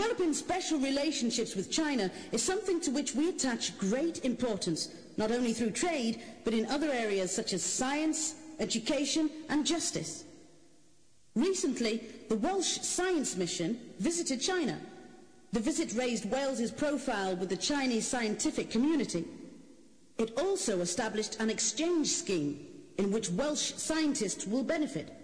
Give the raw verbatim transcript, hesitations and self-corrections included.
Developing special relationships with China is something to which we attach great importance, not only through trade, but in other areas such as science, education and justice. Recently, the Welsh Science Mission visited China. The visit raised Wales's profile with the Chinese scientific community. It also established an exchange scheme in which Welsh scientists will benefit.